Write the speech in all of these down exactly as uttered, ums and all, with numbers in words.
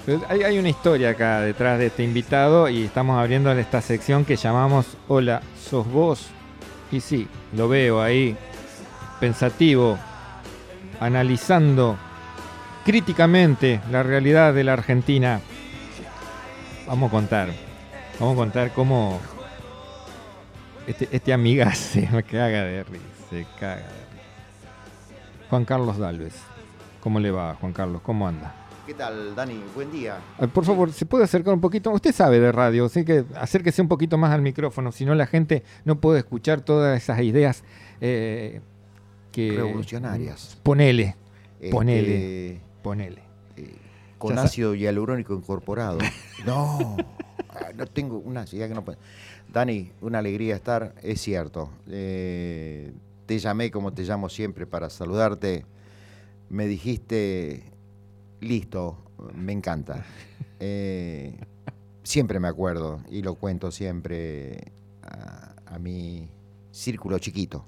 Hay, hay una historia acá detrás de este invitado y estamos abriendo esta sección que llamamos Hola, ¿sos vos? Y sí, lo veo ahí, pensativo, analizando críticamente la realidad de la Argentina. Vamos a contar, vamos a contar cómo este, este amiga se me caga de risa, se caga de risa. Juan Carlos Dalves, ¿cómo le va, Juan Carlos? ¿Cómo anda? ¿Qué tal, Dani? Buen día. Ay, por favor, ¿se puede acercar un poquito? Usted sabe de radio, así que acérquese un poquito más al micrófono, si no la gente no puede escuchar todas esas ideas eh, que... Revolucionarias. Ponele, Este, ponele, ponele. Eh, con Ya ácido hialurónico incorporado. No, no tengo una ansiedad que no puedo. Dani, una alegría estar, es cierto. Eh, te llamé como te llamo siempre para saludarte. Me dijiste... Listo, me encanta. Eh, siempre me acuerdo y lo cuento siempre a, a mi círculo chiquito.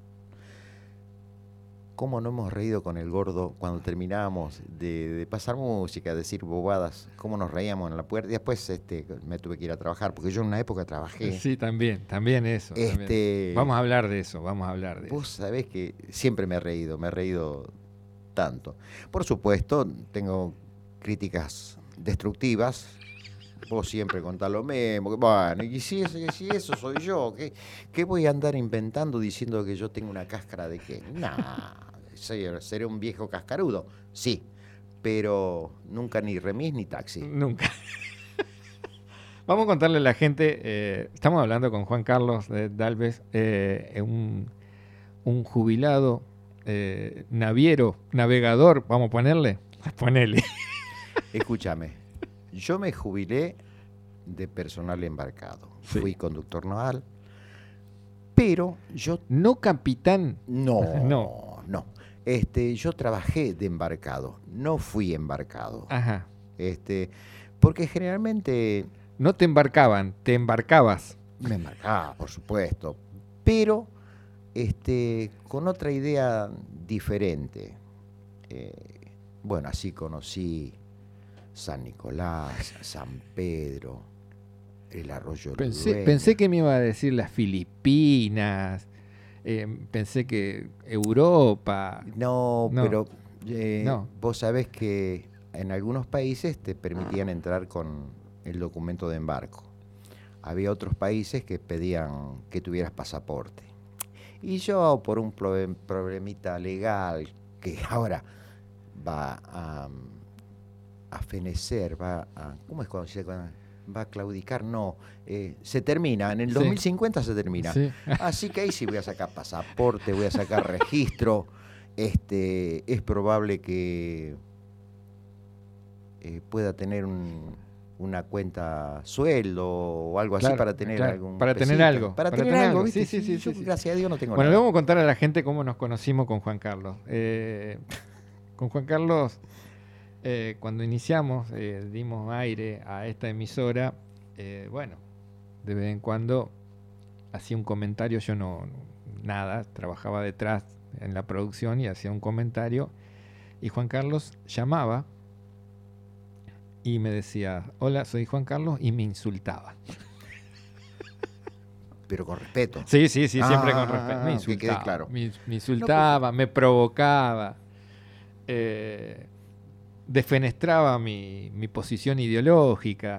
¿Cómo no hemos reído con el gordo cuando terminábamos de, de pasar música, decir bobadas? ¿Cómo nos reíamos en la puerta? Y después este, me tuve que ir a trabajar, porque yo en una época trabajé. Sí, también, también eso. Este, también. Vamos a hablar de eso, vamos a hablar de vos eso. sabés que siempre me he reído, me he reído tanto. Por supuesto, tengo críticas destructivas. Vos siempre contás lo mismo. Que, bueno, y si eso, y si eso soy yo, ¿qué, ¿qué voy a andar inventando diciendo que yo tengo una cáscara de qué? Nah, seré un viejo cascarudo, sí, pero nunca ni remis ni taxi. Nunca. Vamos a contarle a la gente, eh, estamos hablando con Juan Carlos de Dalves, eh, un, un jubilado eh, naviero, navegador, vamos a ponerle, ponele. Escúchame, yo me jubilé de personal embarcado, sí. Fui conductor naval, pero yo... No capitán. No, no, no. Este, yo trabajé de embarcado, no fui embarcado. Ajá. Este, porque generalmente... No te embarcaban, te embarcabas. Me embarcaba, por supuesto, pero este, con otra idea diferente. Eh, bueno, así conocí San Nicolás, San Pedro, el Arroyo Pensé, pensé que me iba a decir las Filipinas, eh, pensé que Europa. No, no pero eh, no. vos sabés que en algunos países te permitían entrar con el documento de embarco. Había otros países que pedían que tuvieras pasaporte. Y yo, por un problemita legal que ahora va a, a fenecer, va a... ¿Cómo es cuando se va a claudicar? No, eh, se termina, en el sí. dos mil cincuenta se termina. Sí. Así que ahí sí voy a sacar pasaporte, voy a sacar registro. Este, es probable que eh, pueda tener un... una cuenta sueldo o algo claro, así para tener claro, algún para pesito. tener algo para, para tener, tener algo, algo ¿viste? sí, sí, sí, yo, sí, sí. Gracias a Dios no tengo bueno, nada. Bueno, le vamos a contar a la gente cómo nos conocimos con Juan Carlos. Eh, con Juan Carlos, eh, cuando iniciamos, eh, dimos aire a esta emisora, eh, bueno, de vez en cuando hacía un comentario, yo no, nada, trabajaba detrás en la producción y hacía un comentario, y Juan Carlos llamaba y me decía, hola, soy Juan Carlos, y me insultaba. Pero con respeto. Sí, sí, sí, siempre ah, con respeto. Me insultaba, que quede claro. me, me insultaba, no, porque... me provocaba, eh, defenestraba mi, mi posición ideológica.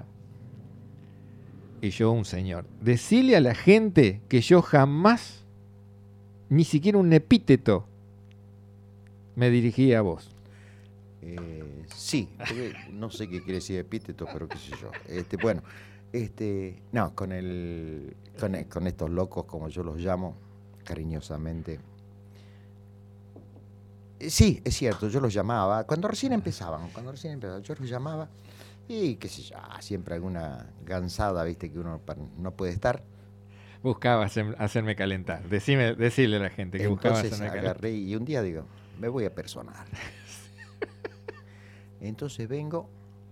Y yo, un señor, decirle a la gente que yo jamás, ni siquiera un epíteto, me dirigía a vos. Eh, sí, no sé qué quiere decir epíteto, pero qué sé yo. Este, bueno, este, no, con el, con, el, con estos locos, como yo los llamo, cariñosamente. Eh, sí, es cierto, yo los llamaba, cuando recién empezaban, cuando recién empezaban, yo los llamaba y qué sé yo, siempre alguna gansada, viste, que uno no puede estar. Buscaba hacer, hacerme calentar, Decime, decirle a la gente que Entonces, buscaba hacerme agarré calentar. Y un día digo, me voy a personar. Entonces vengo,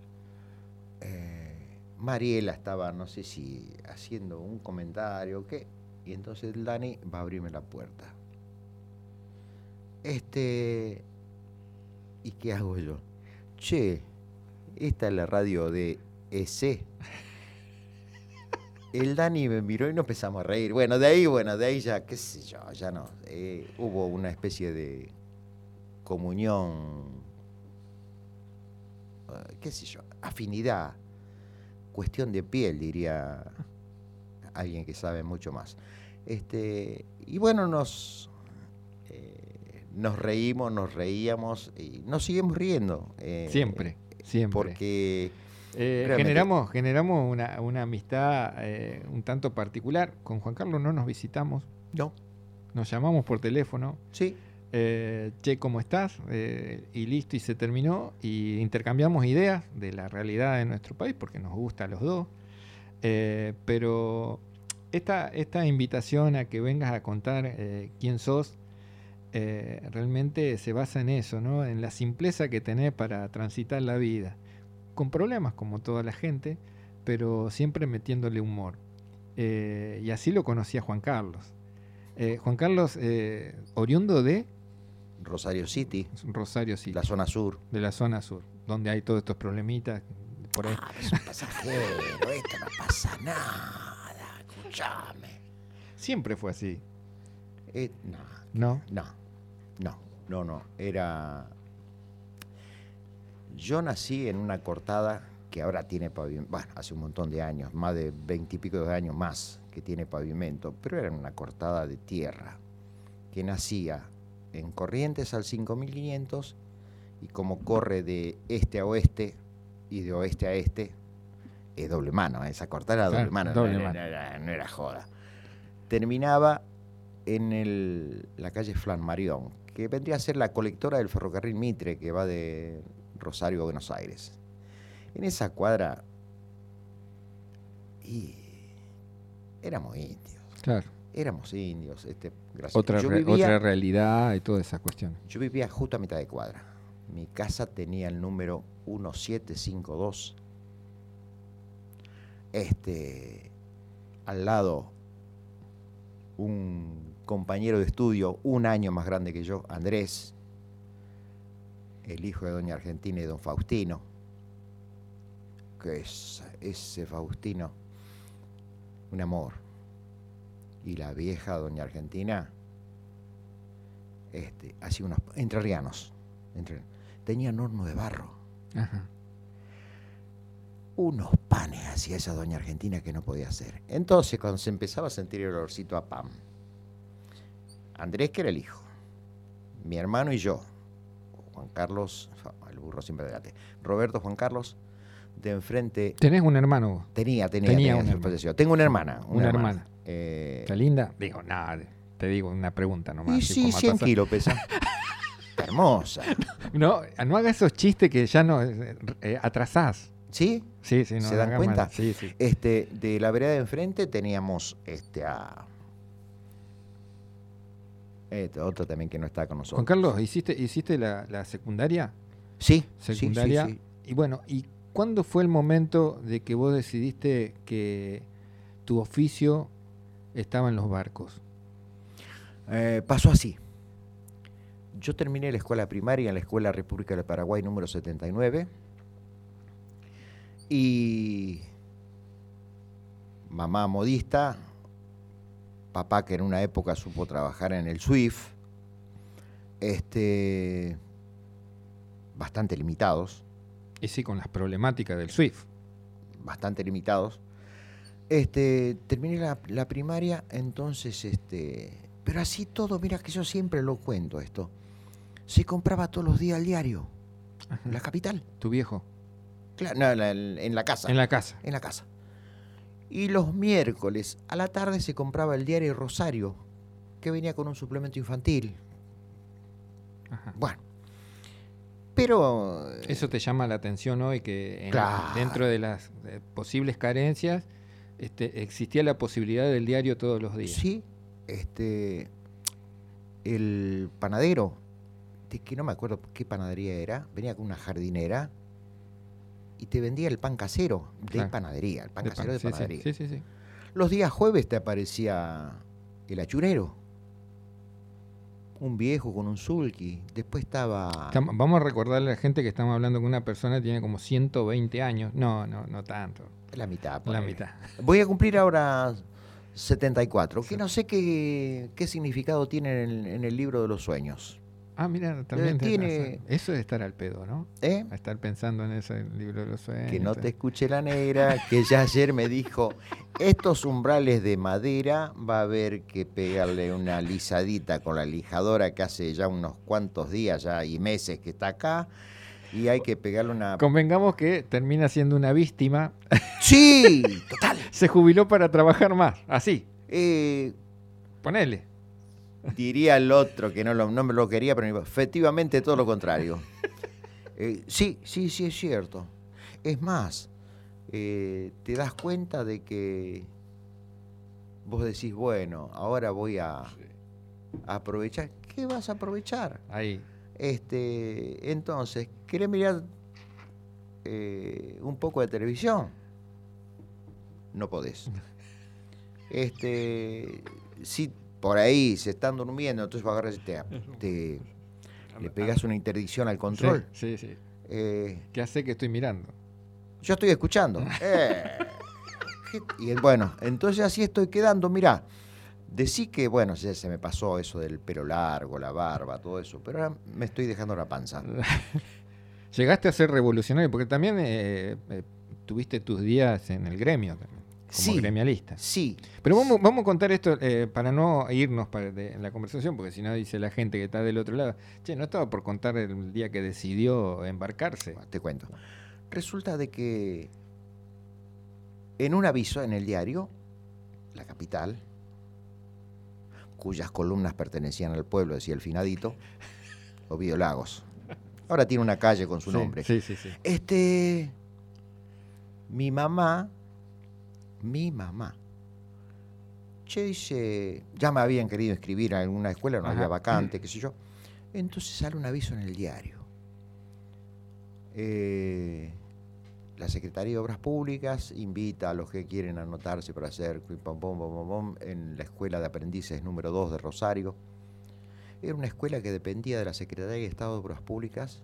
eh, Mariela estaba, no sé si haciendo un comentario o qué, y entonces el Dani va a abrirme la puerta. Este, ¿y qué hago yo? Che, esta es la radio de E C. El Dani me miró y nos empezamos a reír. Bueno, de ahí, bueno, de ahí ya, qué sé yo, ya no. Eh, hubo una especie de comunión, uh, qué sé yo, afinidad, cuestión de piel, diría alguien que sabe mucho más. Este, y bueno, nos, eh, nos reímos, nos reíamos y nos seguimos riendo. Eh, siempre, siempre. Porque eh, generamos, generamos una, una amistad eh, un tanto particular. Con Juan Carlos no nos visitamos. No. Nos llamamos por teléfono. Sí. Eh, che, ¿cómo estás? Eh, y listo, y se terminó. Y intercambiamos ideas de la realidad de nuestro país, porque nos gusta a los dos. Eh, pero esta, esta invitación a que vengas a contar eh, quién sos, eh, realmente se basa en eso, ¿no? En la simpleza que tenés para transitar la vida. Con problemas, como toda la gente, pero siempre metiéndole humor. Eh, y así lo conocí a Juan Carlos. Eh, Juan Carlos, eh, oriundo de Rosario City. Rosario City. La zona sur. De la zona sur, donde hay todos estos problemitas. Por ahí. Ah, es un pasajero, esto no pasa nada, escúchame. Siempre fue así. Eh, no, ¿No? no, no, no, no. Era. Yo nací en una cortada que ahora tiene pavimento. Bueno, hace un montón de años, más de veintipico de años más que tiene pavimento, pero era una cortada de tierra que nacía en Corrientes al cinco mil quinientos y como corre de este a oeste y de oeste a este, es doble mano, esa cortada era doble claro, mano, doble no, mano. No, no, no era joda. Terminaba en el, la calle Flanmarión, que vendría a ser la colectora del ferrocarril Mitre, que va de Rosario a Buenos Aires. En esa cuadra, y éramos indios. Claro. Éramos indios. Este, gracias. Otra, yo re, vivía, otra realidad y toda esa cuestión. Yo vivía justo a mitad de cuadra. Mi casa tenía el número diecisiete cincuenta y dos. Este, al lado, un compañero de estudio, un año más grande que yo, Andrés, el hijo de doña Argentina y don Faustino, que es ese Faustino, un amor. Y la vieja doña Argentina, este, hacía unos entrerrianos, entre, tenían horno de barro. Ajá. Unos panes hacía esa doña Argentina que no podía hacer. Entonces, cuando se empezaba a sentir el olorcito a pan, Andrés, que era el hijo, mi hermano y yo, Juan Carlos, el burro siempre delante, Roberto, Juan Carlos, de enfrente. ¿Tenés un hermano vos? Tenía, tenía, tenía, tenía una hermana. Tengo una hermana. Una, una hermana. hermana. Eh, ¿Está linda? Digo, nada, te digo una pregunta nomás. Y sí, cien kilos pesa. Está hermosa. No, no hagas esos chistes que ya no eh, atrasás. ¿Sí? Sí, sí, no. ¿Se dan cuenta? Sí, sí. Este, de la vereda de enfrente teníamos este a este, otro también que no está con nosotros. Juan Carlos, ¿hiciste, hiciste la, la secundaria? Sí, secundaria. Sí, sí, sí. Y bueno, ¿y cuándo fue el momento de que vos decidiste que tu oficio estaba en los barcos? Eh, pasó así. Yo terminé la escuela primaria en la Escuela República del Paraguay número setenta y nueve y mamá modista, papá que en una época supo trabajar en el SWIFT, este, bastante limitados. Y sí, con las problemáticas del SWIFT. Bastante limitados. Este, terminé la, la primaria, entonces, este, pero así todo, mira que yo siempre lo cuento esto. Se compraba todos los días el diario. Ajá. En la capital. ¿Tu viejo? Claro, no, en la, en la casa. En la casa. En la casa. Y los miércoles a la tarde se compraba el diario Rosario, que venía con un suplemento infantil. Ajá. Bueno. Pero... Eso te llama la atención hoy, que en, claro. dentro de las eh, posibles carencias este, existía la posibilidad del diario todos los días. Sí. Este, el panadero, de que no me acuerdo qué panadería era, venía con una jardinera y te vendía el pan casero de claro. panadería, el pan de casero pan, de sí, panadería. Sí, sí, sí. Los días jueves te aparecía el achurero, un viejo con un sulky. Después estaba... Estamos- Vamos a recordarle a la gente que estamos hablando con una persona que tiene como ciento veinte años. No, no, no tanto. La mitad. La ponele. mitad. Voy a cumplir ahora setenta y cuatro, que Sí. no sé qué, qué significado tiene en el, en el libro de los sueños. Ah, mira, también te- tiene- eso es estar al pedo, ¿no? ¿Eh? A estar pensando en ese libro de los sueños. Que no te escuche la negra, que ya ayer me dijo, estos umbrales de madera va a haber que pegarle una lisadita con la lijadora que hace ya unos cuantos días ya y meses que está acá, y hay que pegarle una... Convengamos que termina siendo una víctima. ¡Sí! ¡Total! Se jubiló para trabajar más. Así, Eh, ponele. diría el otro que no, lo, no me lo quería, pero efectivamente todo lo contrario. Eh, sí, sí, sí es cierto. Es más, eh, te das cuenta de que vos decís, bueno, ahora voy a, a aprovechar. ¿Qué vas a aprovechar? Ahí. Este, entonces, ¿querés mirar eh, un poco de televisión? No podés. Este, si por ahí se están durmiendo, entonces vos agarras y te, te- le pegas una interdicción al control. Sí, sí, sí. Eh, ¿Qué hace que estoy mirando? yo estoy escuchando. Eh, y bueno, entonces así estoy quedando. Mirá, decí que, bueno, ya se me pasó eso del pelo largo, la barba, todo eso, pero ahora me estoy dejando la panza. Llegaste a ser revolucionario, porque también eh, eh, tuviste tus días en el gremio, también, como Sí. gremialista. Sí. Pero vamos, vamos a contar esto eh, para no irnos para de, en la conversación, porque si no dice la gente que está del otro lado, che, no estaba por contar el día que decidió embarcarse. Te cuento. Resulta de que en un aviso en el diario, La Capital, cuyas columnas pertenecían al pueblo, decía el finadito, Ovidio Lagos. Ahora tiene una calle con su Sí, nombre. Sí, sí, sí. Este, mi mamá, mi mamá, che, dice, ya me habían querido inscribir en alguna escuela, no Ajá. había vacante, qué sé yo. Entonces sale un aviso en el diario. Eh, la Secretaría de Obras Públicas invita a los que quieren anotarse para hacer pim, pam, pom, pom, pom, pom, en la Escuela de Aprendices número dos de Rosario. Era una escuela que dependía de la Secretaría de Estado de Obras Públicas.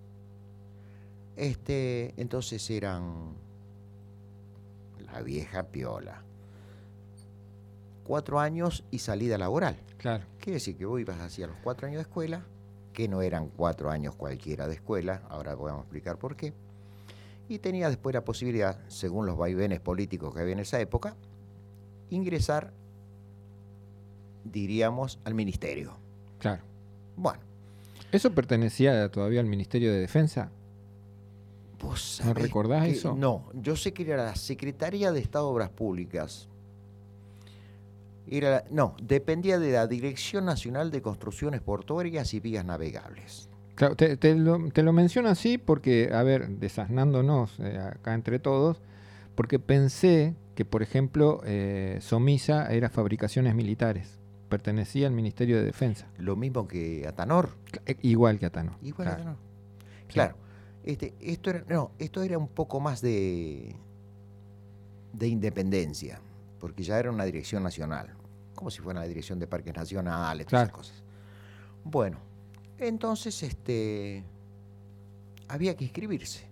Este, entonces eran la vieja piola. Cuatro años y salida laboral. Claro. Quiere decir que vos ibas hacia los cuatro años de escuela, que no eran cuatro años cualquiera de escuela, ahora vamos a explicar por qué. Y tenía después la posibilidad, según los vaivenes políticos que había en esa época, ingresar, diríamos, al ministerio. Claro. Bueno, ¿Eso pertenecía todavía al Ministerio de Defensa? vos ¿No sabés recordás que- eso? No, yo sé que era la Secretaría de Estado de Obras Públicas. Era, la- no, dependía de la Dirección Nacional de Construcciones Portuarias y Vías Navegables. Claro, te, te lo, te lo menciono así porque, a ver, desasnándonos eh, acá entre todos, porque pensé que, por ejemplo, eh, Somisa era Fabricaciones Militares, pertenecía al Ministerio de Defensa, Lo mismo que Atanor. eh, igual que Atano. Igual claro. Atanor. Claro. Este, esto era, no, esto era un poco más de, de independencia, porque ya era una dirección nacional, como si fuera la dirección de parques nacionales, todas Claro. esas cosas. Bueno, entonces este había que inscribirse.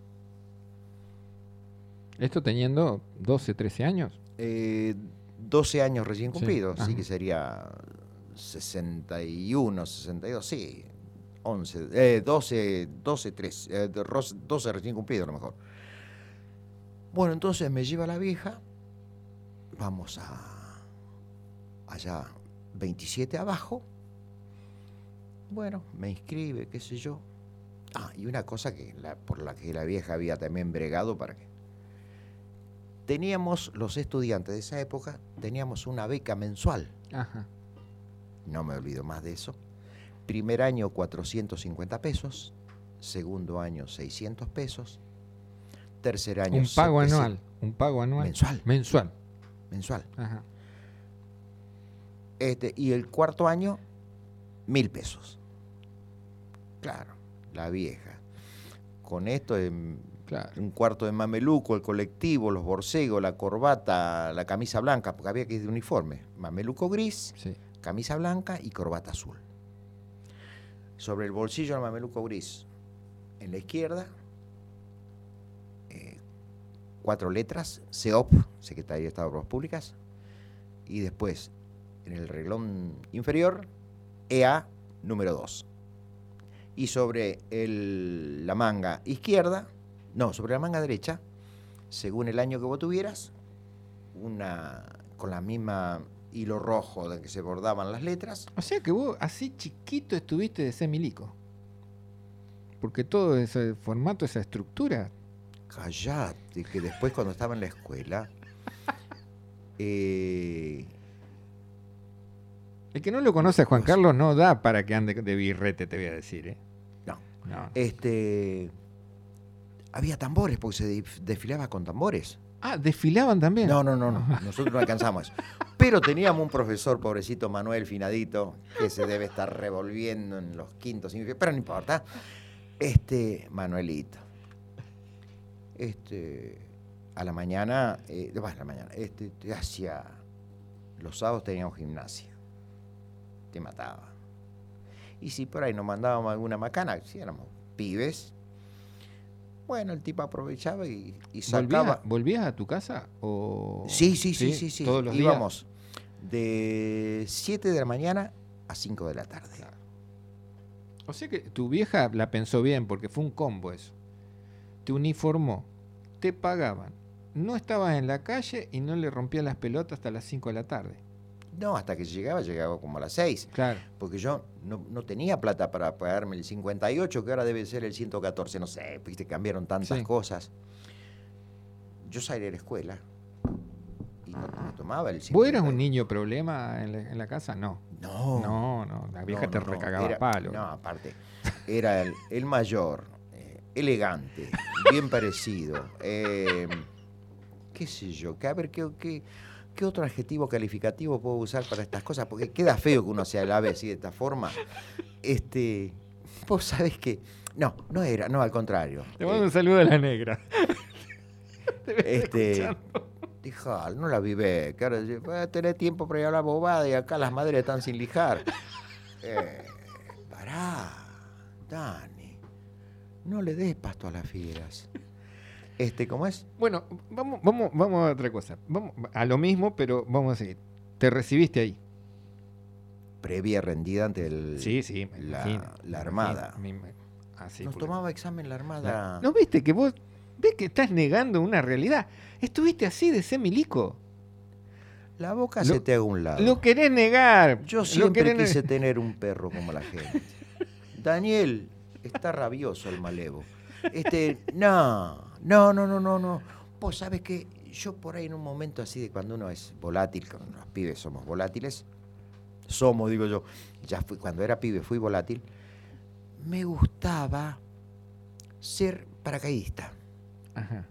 Esto teniendo doce, trece años. Eh, doce años recién Sí, cumplidos, así ajá. que sería sesenta y uno, sesenta y dos, sí, once, eh, doce, doce, trece, eh, ros- doce recién cumplidos a lo mejor. Bueno, entonces me lleva la vieja, vamos a allá veintisiete abajo, bueno, me inscribe, qué sé yo. Ah, y una cosa que la- por la que la vieja había también bregado para que teníamos, los estudiantes de esa época, teníamos una beca mensual. Ajá. No me olvido más de eso. Primer año cuatrocientos cincuenta pesos, segundo año seiscientos pesos, tercer año Un pago setecientos anual. Un pago anual. Mensual. Mensual. mensual. Ajá. Este, y el cuarto año, mil pesos. Claro, la vieja. Con esto, en Claro. un cuarto de mameluco, el colectivo, los borcegos, la corbata, la camisa blanca, porque había que ir de uniforme. Mameluco gris, Sí. camisa blanca y corbata azul. Sobre el bolsillo del mameluco gris, en la izquierda, eh, cuatro letras, C E O P, Secretaría de Estado de Obras Públicas, y después, en el renglón inferior, E A número dos. Y sobre el, la manga izquierda, no, sobre la manga derecha, según el año que vos tuvieras, una con la misma hilo rojo de que se bordaban las letras. O sea que vos así chiquito estuviste de semilico. Porque todo ese formato, esa estructura. Callate, que después cuando estaba en la escuela... eh, el que no lo conoce a Juan Carlos no da para que ande de birrete, te voy a decir, ¿eh? No. No. Este... Había tambores, porque se desfilaba con tambores. Ah, ¿desfilaban también? No, no, no, no. Nosotros no alcanzamos eso. Pero teníamos un profesor, pobrecito Manuel Finadito, que se debe estar revolviendo en los quintos, pero no importa. Este, Manuelito. Este, a la mañana, eh, bueno, a la mañana, este, hacia los sábados teníamos gimnasia. Te mataba. Y si por ahí nos mandábamos alguna macana, si éramos pibes, bueno, el tipo aprovechaba y, y sacaba. ¿Volvías, ¿Volvías a tu casa? O... Sí, sí, sí, sí, sí. ¿Todos los Íbamos días? De siete de la mañana a cinco de la tarde. Claro. O sea que tu vieja la pensó bien, porque fue un combo eso. Te uniformó, te pagaban, no estabas en la calle y no le rompías las pelotas hasta las cinco de la tarde. No, hasta que llegaba, llegaba como a las seis. Claro. Porque yo no, no tenía plata para pagarme el cincuenta y ocho, que ahora debe ser el ciento catorce, no sé, viste, cambiaron tantas Sí. cosas. Yo salí de la escuela y no me tomaba el cincuenta y ocho. ¿Vos eras un niño problema en la, en la casa? No. No. No, no, la vieja No, te no, no. recagaba Era- palo. No, aparte, era el, el mayor, eh, elegante, bien parecido. eh, qué sé yo, que a ver, qué, qué, qué otro adjetivo calificativo puedo usar para estas cosas, porque queda feo que uno se alabe así de esta forma. Este, vos sabés que, no, no era, no, al contrario. Te mando Eh, un saludo a la negra. Te ves este, escuchando. dijo, no la vive, que ahora voy a tener tiempo para ir a la bobada y acá las madres están sin lijar. Eh, pará, Dani, no le des pasto a las fieras. Este, ¿cómo es? Bueno, vamos, vamos, vamos a otra cosa. Vamos a lo mismo, pero vamos a seguir. ¿Te recibiste ahí? Previa rendida ante el, Sí, sí, me la, imagino, la me Armada. imagino, me- así, Nos porque- tomaba examen la Armada. ¿No viste que vos ves que estás negando una realidad? Estuviste así de semilico. La boca Lo- se te haga un lado. Lo querés negar. Yo Lo siempre querés quise ne- tener un perro como la gente. Daniel, está rabioso el malevo. Este, no, no, no, no, no, no. Vos sabés que yo por ahí en un momento así de cuando uno es volátil, cuando los pibes somos volátiles, somos, digo yo, ya fui, cuando era pibe fui volátil, me gustaba ser paracaidista. Ajá.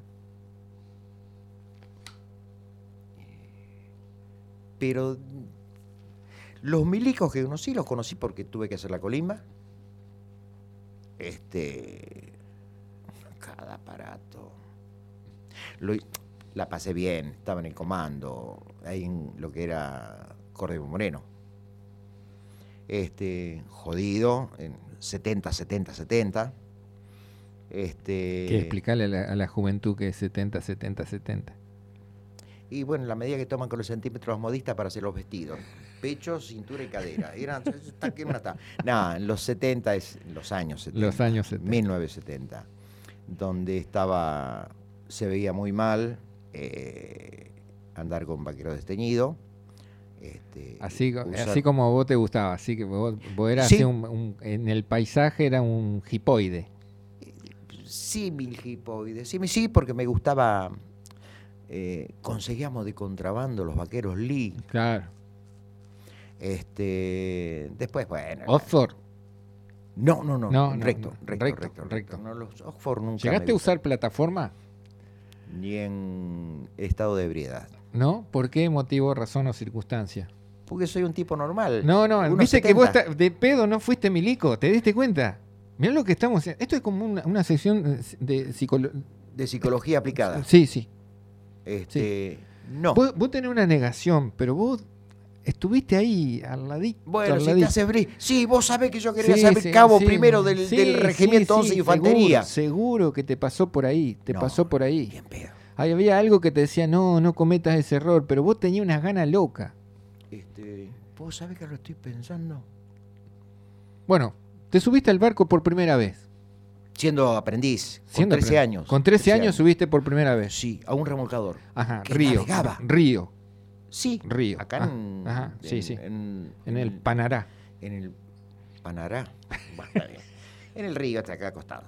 Pero los milicos que conocí, los conocí porque tuve que hacer la colimba. Este. Cada aparato. Lo- la pasé bien, estaba en el comando, ahí en lo que era Córdoba Moreno. Este, jodido, en setenta, setenta, setenta. Este. Que explicarle a la, a la juventud que es setenta, setenta, setenta. Y bueno, la medida que toman con los centímetros modistas para hacer los vestidos. Pecho, cintura y cadera. Eran, está que una está. No, en los setenta es en los años setenta. Los años setenta. mil novecientos setenta. Donde estaba, se veía muy mal eh, andar con vaquero desteñido. Este, Así, co- usar- así como a vos te gustaba. Así que vos, vos eras Sí. así un- un- en el paisaje era un hipoide. Símil hipoide. Sí, sí, porque me gustaba. Eh, conseguíamos de contrabando los vaqueros Lee. Claro. Este, después, bueno. Oxford. No, no, no, No, no, recto, no, recto, recto, recto, recto. No, los Oxford nunca ¿Llegaste me a gustaron. usar plataforma? Ni en estado de ebriedad. ¿No? ¿Por qué motivo, razón o circunstancia? Porque soy un tipo normal. No, no, uno viste que vos setenta. ta- de pedo no fuiste milico, ¿te diste cuenta? Mirá lo que estamos haciendo. Esto es como una, una sección de psicología. De psicología aplicada. Sí, sí. Este, no. Vos, vos tenés una negación, pero vos estuviste ahí, al ladito. Bueno, al si ladito. te haces bris. Sí, vos sabés que yo quería Sí, ser sí, cabo sí, primero del, sí, del regimiento sí, once sí, de infantería. Seguro, seguro que te pasó por ahí, te No, pasó por ahí. Bien pedo. Ahí había algo que te decía, no, no cometas ese error, pero vos tenías unas ganas locas. Este, ¿Vos sabés que lo estoy pensando? Bueno, te subiste al barco por primera vez. Siendo aprendiz, con Siendo trece aprendiz. años. Con trece años subiste por primera vez. Sí, a un remolcador. Ajá, que Río. navegaba. Río. Sí, Río. acá Ah, en, ajá, sí, en- sí. en- En el Panará. En el Panará. Bueno, está bien. En el río, hasta acá acostado.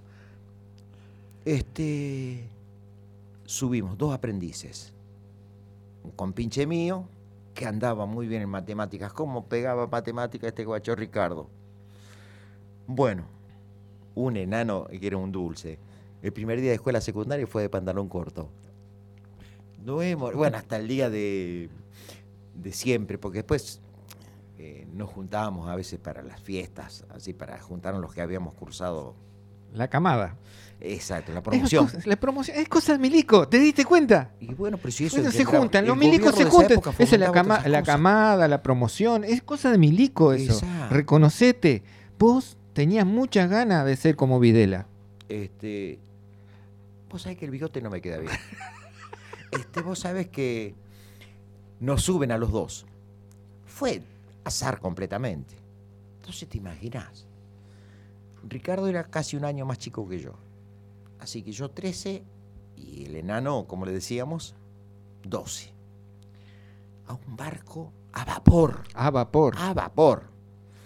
Este. Subimos dos aprendices. Un compinche mío que andaba muy bien en matemáticas. ¿Cómo pegaba matemáticas este guacho Ricardo? Bueno, un enano que era un dulce. El primer día de escuela secundaria fue de pantalón corto. No hemos, bueno, hasta el día de, de siempre, porque después eh, nos juntábamos a veces para las fiestas, así para juntarnos los que habíamos cursado. La camada. Exacto, la Es promoción. cosa, la promoción. Es cosa del milico, ¿te diste cuenta? Y bueno, pero si eso Bueno, es se que entraba- juntan, el los milicos gobierno se de esa juntan. época Esa es la, fomentaba cama- todas la esas cosas. camada, la promoción. Es cosa de milico eso. Exacto. Reconocete. Vos tenías muchas ganas de ser como Videla. Este, vos sabés que el bigote no me queda bien. Este, vos sabés que nos suben a los dos. Fue azar completamente. Entonces te imaginás. Ricardo era casi un año más chico que yo. Así que yo trece y el enano, como le decíamos, doce. A un barco a vapor. A vapor. A vapor.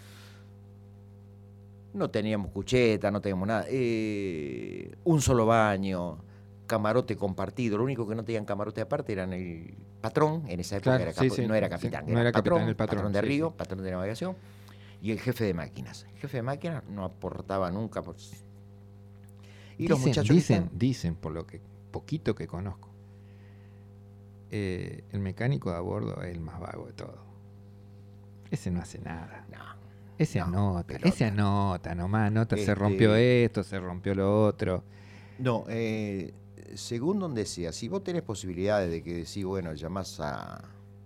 No teníamos cucheta, no teníamos nada. Eh, un solo baño, camarote compartido. Lo único que no tenían camarote aparte eran el patrón. En esa época Claro, era sí, capo- sí, no era sí, capitán, no era, era patrón, capitán, el patrón, de sí, río, sí. patrón de navegación. Y el jefe de máquinas. El jefe de máquinas no aportaba nunca. Pues. Y los Dicen, muchachos que dicen, están- dicen, por lo que poquito que conozco, eh, el mecánico de a bordo es el más vago de todo. Ese no hace nada. No, Ese no, anota, pelota. ese anota nomás, anota, se Este- rompió esto, se rompió lo otro. no eh, según donde sea, si vos tenés posibilidades de que decís, bueno, llamás a,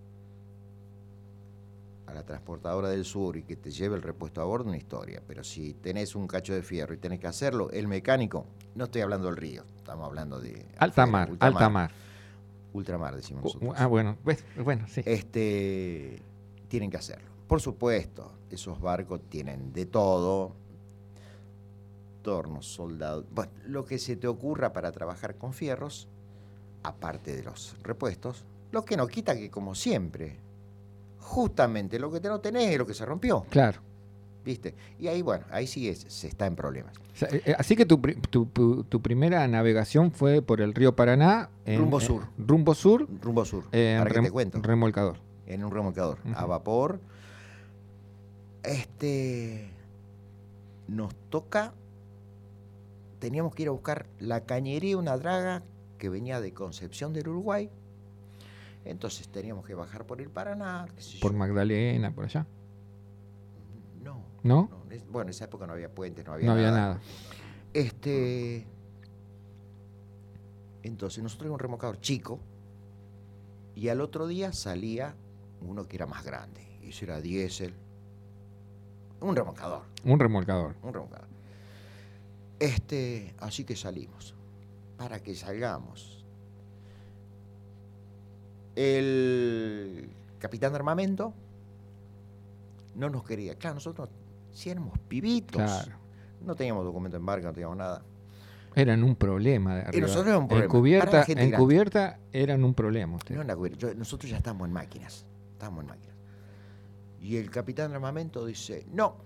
a la transportadora del sur y que te lleve el repuesto a bordo, una historia. Pero si tenés un cacho de fierro y tenés que hacerlo, el mecánico, no estoy hablando del río, estamos hablando de... Alta afuera, mar, ultramar. alta mar. Ultramar, decimos Uh, nosotros. ah, bueno, pues, bueno, sí. Este, tienen que hacerlo. Por supuesto, esos barcos tienen de todo, tornos, soldados, bueno, lo que se te ocurra para trabajar con fierros, aparte de los repuestos, lo que no quita que, como siempre, justamente lo que te no tenés es lo que se rompió, Claro. ¿viste? Y ahí, bueno, ahí sí es, se está en problemas. O sea, eh, así que tu, pri- tu, tu- tu primera navegación fue por el río Paraná. En, Rumbo en- sur. rumbo sur. Rumbo sur, eh, para que rem- te cuento. remolcador. En un remolcador, Ujú. a vapor. Este, nos toca, teníamos que ir a buscar la cañería, una draga que venía de Concepción del Uruguay. Entonces teníamos que bajar por el Paraná, qué sé Por yo. Magdalena, por allá. No, ¿No? no, es- bueno, en esa época no había puentes, no había No había nada. nada. Este, entonces nosotros éramos un remolcador chico y al otro día salía uno que era más grande. Y eso era diésel. Un remolcador. Un remolcador. Un remolcador. Este, así que salimos. Para que salgamos. El capitán de armamento no nos quería. Claro, nosotros si éramos pibitos. Claro. No teníamos documento en barca, no teníamos nada. Eran un problema de arriba. nosotros éramos un problema. En Para cubierta, la gente en grande. cubierta eran un problema ustedes. No en la cubierta. Yo- nosotros ya estamos en máquinas. Estamos en máquinas. Y el capitán de armamento dice, no.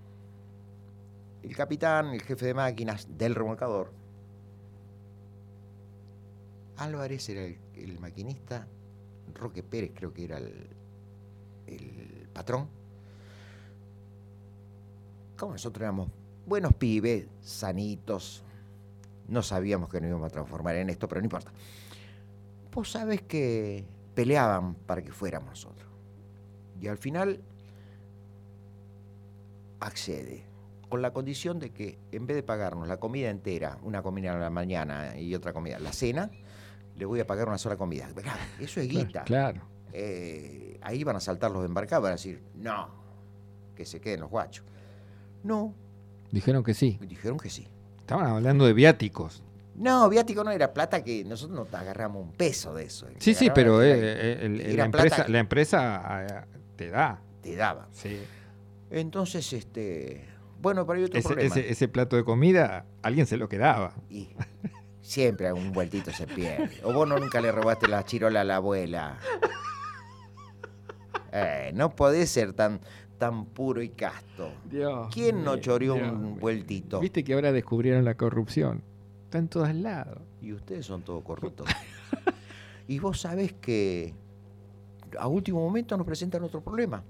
El capitán, el jefe de máquinas del remolcador, Álvarez era el, el maquinista, Roque Pérez creo que era el, el patrón. Como nosotros éramos buenos pibes, sanitos, no sabíamos que nos íbamos a transformar en esto, pero no importa. Vos sabés que peleaban para que fuéramos nosotros. Y al final accede, con la condición de que en vez de pagarnos la comida entera, una comida a la mañana y otra comida, la cena, le voy a pagar una sola comida. Claro, eso es guita. Claro. eh, ahí van a saltar los embarcados, van a decir, no, que se queden los guachos. No. Dijeron que sí. Dijeron que sí. Estaban hablando de viáticos. No, viático no, era plata que nosotros no agarramos un peso de eso. Sí, sí, pero eh, el, el, la, empresa, que la empresa eh, te da. Te daba. Sí. Entonces, este... Bueno, pero hay otro ese, problema. Ese, ese plato de comida, alguien se lo quedaba. Y siempre algún vueltito se pierde. O vos no nunca le robaste la chirola a la abuela. Eh, no podés ser tan, tan puro y casto. Dios ¿Quién no mío, choreó Dios un mío. vueltito? Viste que ahora descubrieron la corrupción. Está en todos lados. Y ustedes son todos corruptos. Y vos sabés que a último momento nos presentan otro problema.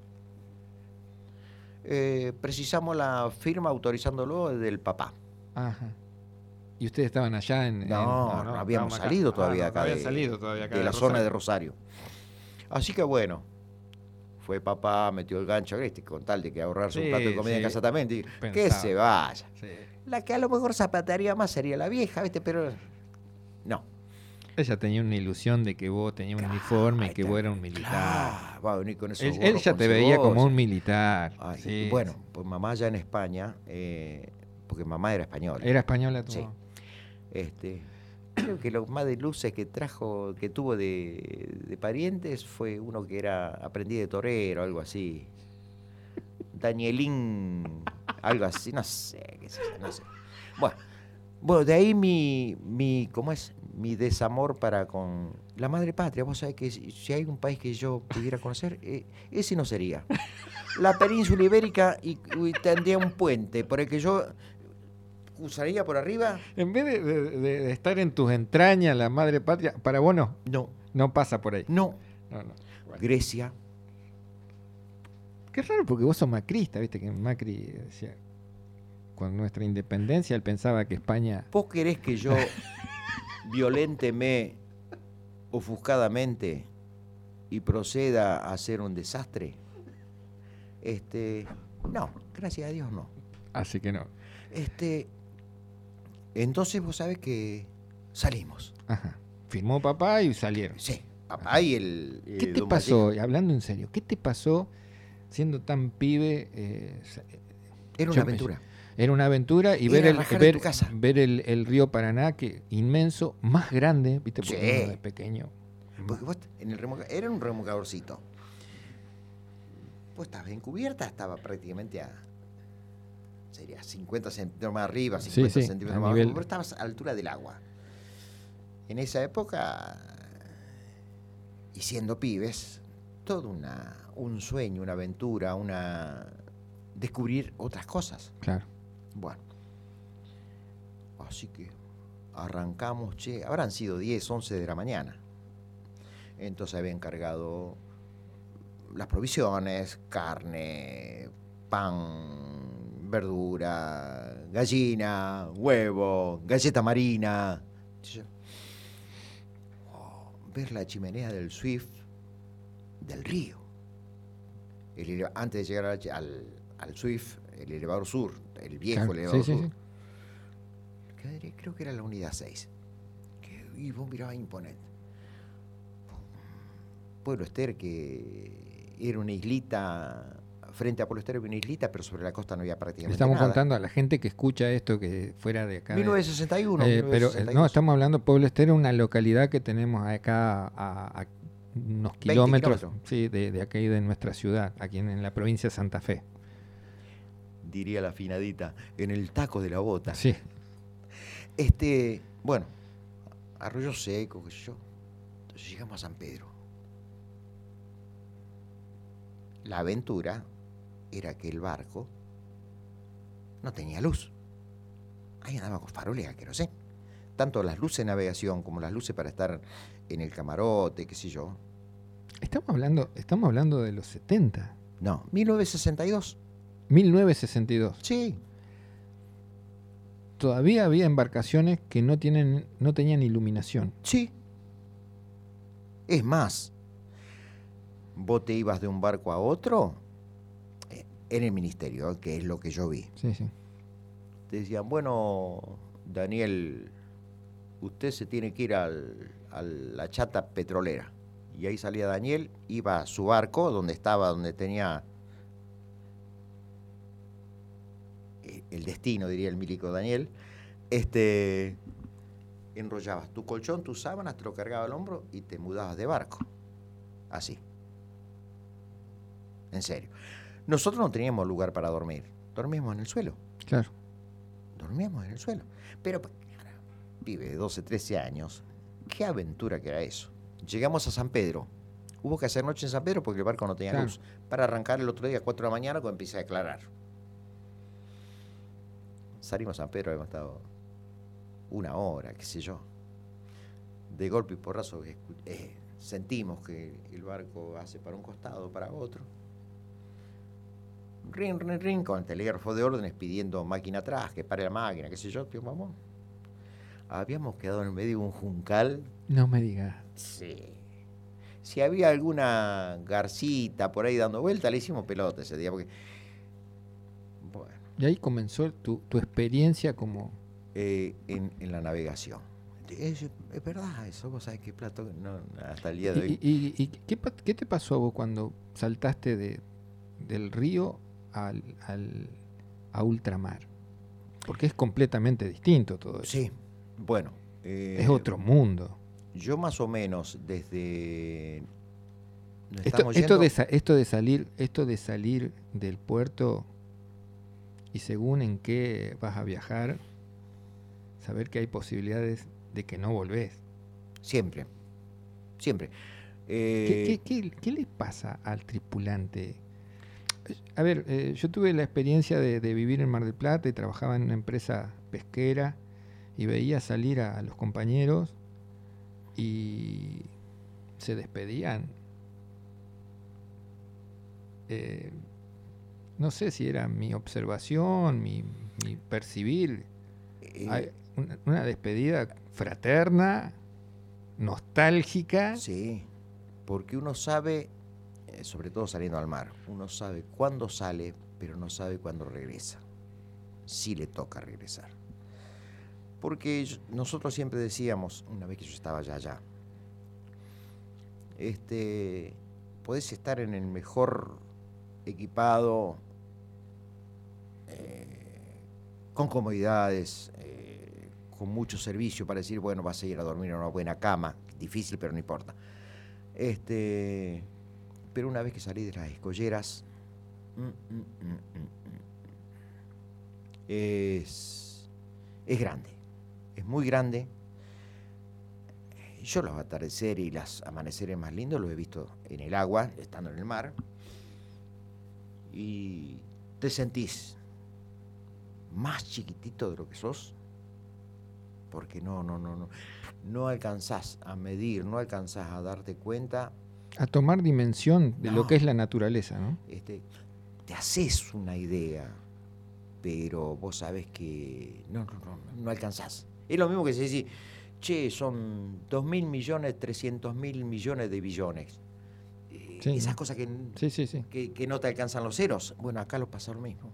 Eh, precisamos la firma autorizándolo del papá. Ajá. ¿Y ustedes estaban allá en...? No, en, no, no habíamos salido acá. todavía Ah, no, acá, no habían de, salido todavía acá de de la Rosario. zona de Rosario. Así que bueno, fue papá, metió el gancho, ¿viste? Con tal de que ahorrarse Sí, un plato de comida sí. en casa también, y que Pensaba. se vaya. Sí. La que a lo mejor zapatearía más sería la vieja, ¿viste? Pero no. Ella tenía una ilusión de que vos tenías un uniforme y que vos eras un militar. Claro, va a venir con esos Él, él gorros ya con te veía cebolla. como un militar. Ay, Sí, y bueno, sí. pues mamá ya en España, eh, porque mamá era española. Era española tu Sí. mamá. Este, creo que lo más de luces que trajo, que tuvo de, de parientes fue uno que era aprendiz de torero, algo así. Danielín, algo así, no sé, qué sé yo, no sé. Bueno, bueno, de ahí mi, mi, ¿cómo es? Mi desamor para con la madre patria. Vos sabés que si, si hay un país que yo pudiera conocer, eh, ese no sería. La península ibérica y, y tendría un puente por el que yo cruzaría por arriba. En vez de, de- de- de estar en tus entrañas, la madre patria, para vos no, No, no pasa por ahí. no. No, no. Bueno. Grecia. Qué raro porque vos sos macrista, viste que Macri decía, con nuestra independencia él pensaba que España... ¿Vos querés que yo violénteme ofuscadamente y proceda a hacer un desastre? Este, no, gracias a Dios no. Así que no. Este, entonces vos sabés que salimos. Ajá. Firmó papá y salieron. Sí, papá y el... ¿Qué el te don pasó, Vallejo. y hablando en serio, qué te pasó siendo tan pibe? eh, sa- Era una yo- aventura. Era una aventura y Era ver el rajar de ver, tu casa. ver el, el río Paraná, que inmenso, más grande, viste, porque Sí. uno de pequeño. Porque vos en el remoca- era un remolcadorcito. Vos estabas encubierta, estaba prácticamente a... Sería cincuenta centímetros más arriba, Sí, cincuenta sí, centímetros a más nivel- abajo, pero estabas a la altura del agua. En esa época, y siendo pibes, todo una, un sueño, una aventura, una descubrir otras cosas. Claro. Bueno, así que arrancamos, che, habrán sido diez, once de la mañana. Entonces habían cargado las provisiones, carne, pan, verdura, gallina, huevo, galleta marina. Oh, ver la chimenea del Swift del río. El eleva- antes de llegar al, al, al Swift, el elevador sur, el viejo Claro, elevador sí, sí, sur, sí. que- creo que era la unidad seis. Que, y vos mirabas imponente. Pueblo Ester, que era una islita, frente a Pueblo Ester había una islita, pero sobre la costa no había Le prácticamente estamos nada. contando a la gente que escucha esto que fuera de acá. de- mil novecientos sesenta y uno, Eh, pero eh, mil novecientos sesenta y dos. no, estamos hablando Pueblo Estero, una localidad que tenemos acá a, a unos kilómetros, kilómetros. sí, de, de aquí de nuestra ciudad, aquí en, en la provincia de Santa Fe. Diría la finadita, en el taco de la bota. Sí, Este, bueno, Arroyo Seco, qué sé yo. Entonces llegamos a San Pedro. La aventura era que el barco no tenía luz. Ahí andaba con faroles a querosén. Tanto las luces de navegación como las luces para estar en el camarote, qué sé yo. estamos hablando, estamos hablando de los setenta, No, mil novecientos sesenta y dos. mil novecientos sesenta y dos. Sí. Todavía había embarcaciones que no tienen, no tenían iluminación. Sí. Es más, vos te ibas de un barco a otro eh, en el ministerio, que es lo que yo vi. Sí, sí. Te decían, bueno, Daniel, usted se tiene que ir al, a la chata petrolera. Y ahí salía Daniel, iba a su barco, donde estaba, donde tenía el destino, diría el mílico Daniel. Este, enrollabas tu colchón, tus sábanas, te lo cargaba al hombro y te mudabas de barco. Así. En serio. Nosotros no teníamos lugar para dormir. Dormíamos en el suelo. Claro. Dormíamos en el suelo. Pero, pibe de doce, trece años, qué aventura que era eso. Llegamos a San Pedro. Hubo que hacer noche en San Pedro porque el barco no tenía Claro. luz. Para arrancar el otro día a cuatro de la mañana cuando empieza a declarar. Salimos a San Pedro, habíamos estado una hora, qué sé yo. De golpe y porrazo eh, sentimos que el barco hace para un costado, para otro. Rin, rin, rin, con el telégrafo de órdenes pidiendo máquina atrás, que pare la máquina, qué sé yo, tío, vamos. Habíamos quedado en medio de un juncal. No me digas. Sí. Si había alguna garcita por ahí dando vuelta, le hicimos pelota ese día, porque... Bueno. Y ahí comenzó tu, tu experiencia como... Eh, en, en la navegación. Es, es verdad eso, vos sabés qué plato, no, hasta el día de hoy. ¿Y, y, y qué, qué te pasó a vos cuando saltaste de, del río al, al, a ultramar? Porque es completamente distinto todo eso. Sí, bueno. Eh, es otro mundo. Yo más o menos desde... Esto, esto, de, esto, de salir, esto de salir del puerto y según en qué vas a viajar, saber que hay posibilidades de que no volvés. Siempre, siempre. Eh, ¿Qué, qué, qué, ¿Qué le pasa al tripulante? A ver, eh, yo tuve la experiencia de, de vivir en Mar del Plata y trabajaba en una empresa pesquera y veía salir a, a los compañeros y se despedían. Eh, no sé si era mi observación, mi, mi percibir. Eh, Hay una, una despedida fraterna, nostálgica. Sí, porque uno sabe, eh, sobre todo saliendo al mar, uno sabe cuándo sale, pero no sabe cuándo regresa. Sí le toca regresar. Porque yo, nosotros siempre decíamos, una vez que yo estaba ya allá, este, podés estar en el mejor equipado, eh, con comodidades, eh, con mucho servicio para decir, bueno, vas a ir a dormir en una buena cama, difícil pero no importa. Este, pero una vez que salí de las escolleras, mm, mm, mm, mm, es, es grande, es muy grande. Yo los atardeceres y los amaneceres más lindos los he visto en el agua, estando en el mar, y te sentís más chiquitito de lo que sos, porque no, no, no, no, no alcanzás a medir, no alcanzás a darte cuenta. A tomar dimensión de no, lo que es la naturaleza, ¿no? Este, te haces una idea, pero vos sabés que no, no, no, no alcanzás. Es lo mismo que se dice, che, son dos mil millones, trescientos mil millones de billones. Sí, esas sí. cosas que, sí, sí, sí. Que, que no te alcanzan los ceros. Bueno, acá lo pasa lo mismo.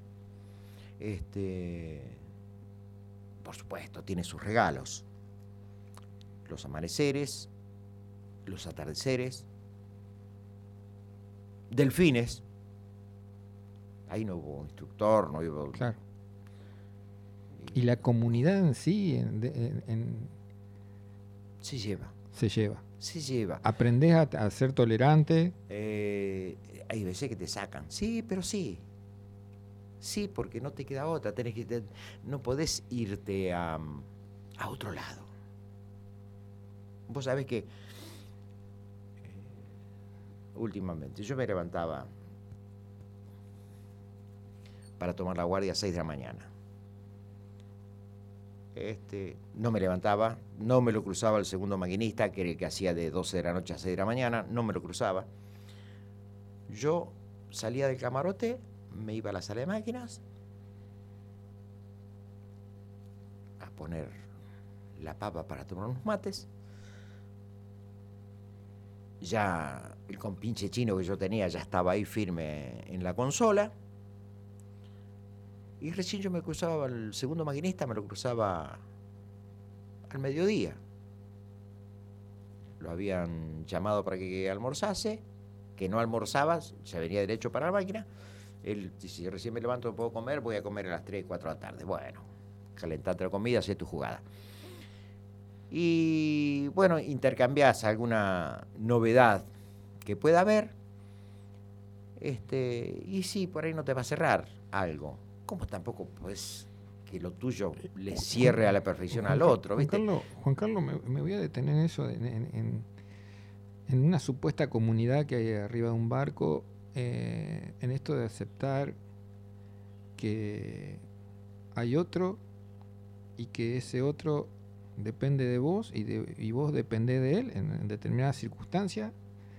Este, por supuesto, tiene sus regalos. Los amaneceres, los atardeceres, delfines. Ahí no hubo instructor, no hubo... Claro. Y la comunidad en sí en, en, en... se lleva. Se lleva. Se lleva. ¿Aprendés a, a ser tolerante? Eh, hay veces que te sacan. Sí, pero sí. Sí, porque no te queda otra. Tenés que, te, no podés irte a, a otro lado. Vos sabés que eh, últimamente yo me levantaba para tomar la guardia a seis de la mañana. Este, no me levantaba, no me lo cruzaba el segundo maquinista, que era el que hacía de doce de la noche a seis de la mañana, no me lo cruzaba. Yo salía del camarote, me iba a la sala de máquinas a poner la papa para tomar unos mates. Ya el compinche chino que yo tenía ya estaba ahí firme en la consola. Y recién yo me cruzaba al segundo maquinista, me lo cruzaba al mediodía. lo habían llamado para que almorzase, que no almorzaba, se venía derecho para la máquina. Él dice, si recién me levanto, puedo comer, voy a comer a las tres, cuatro de la tarde. Bueno, calentate la comida, hacé tu jugada. Y bueno, intercambiás alguna novedad que pueda haber, este, y sí, por ahí no te va a cerrar algo. Como tampoco pues que lo tuyo le cierre a la perfección Juan, al otro, Juan ¿viste? Carlos, Juan Carlos me, me voy a detener en eso, en, en, en una supuesta comunidad que hay arriba de un barco, eh, en esto de aceptar que hay otro y que ese otro depende de vos y, de, y vos dependés de él en, en determinadas circunstancias.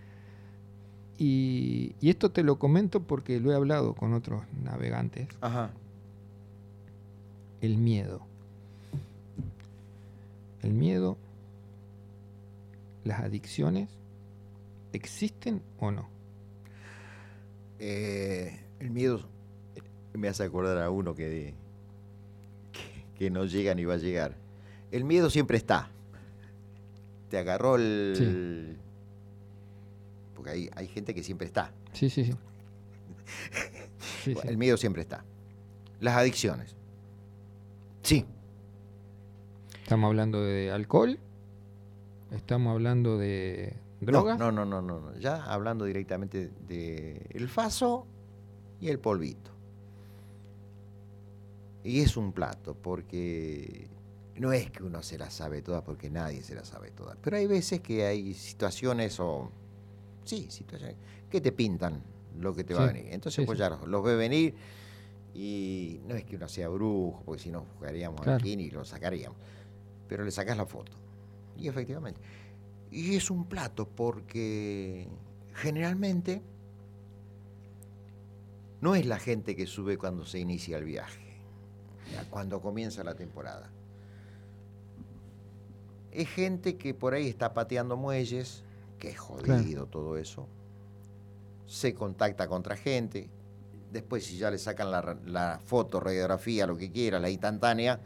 Y, y esto te lo comento porque lo he hablado con otros navegantes. Ajá. El miedo. El miedo, las adicciones, ¿existen o no? Eh, el miedo me hace acordar a uno que, que, que no llega ni va a llegar. El miedo siempre está. Te agarró el... Sí. Porque hay, hay gente que siempre está. Sí, sí, sí. sí, Bueno, sí. El miedo siempre está. Las adicciones. Sí. ¿Estamos hablando de alcohol? ¿Estamos hablando de drogas? No, no, no, no, no. Ya hablando directamente de el faso y el polvito. Y es un plato, porque no es que uno se la sabe todas, porque nadie se la sabe todas. Pero hay veces que hay situaciones o... Sí, situaciones que te pintan lo que te va Sí, a venir. Entonces sí, pues sí. ya los, los ve venir y no es que uno sea brujo, porque si no jugaríamos Claro. aquí y lo sacaríamos. Pero le sacás la foto. Y efectivamente. Y es un plato porque generalmente no es la gente que sube cuando se inicia el viaje, cuando comienza la temporada. Es gente que por ahí está pateando muelles, que es jodido claro. Todo eso. Se contacta con otra gente. Después, si ya le sacan la, la foto, radiografía, lo que quiera, la instantánea,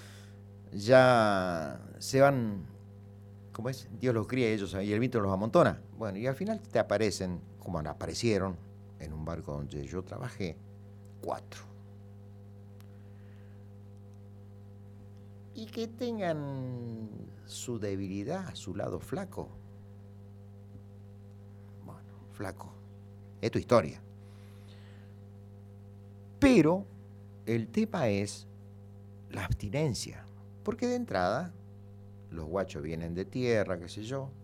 ya se van, ¿cómo es? Dios los cría ellos y el viento los amontona. Bueno, y al final te aparecen, como aparecieron en un barco donde yo trabajé, cuatro. Y que tengan su debilidad, su lado flaco. Bueno, flaco. Es tu historia. Pero el tema es la abstinencia. Porque de entrada, los guachos vienen de tierra, qué sé yo.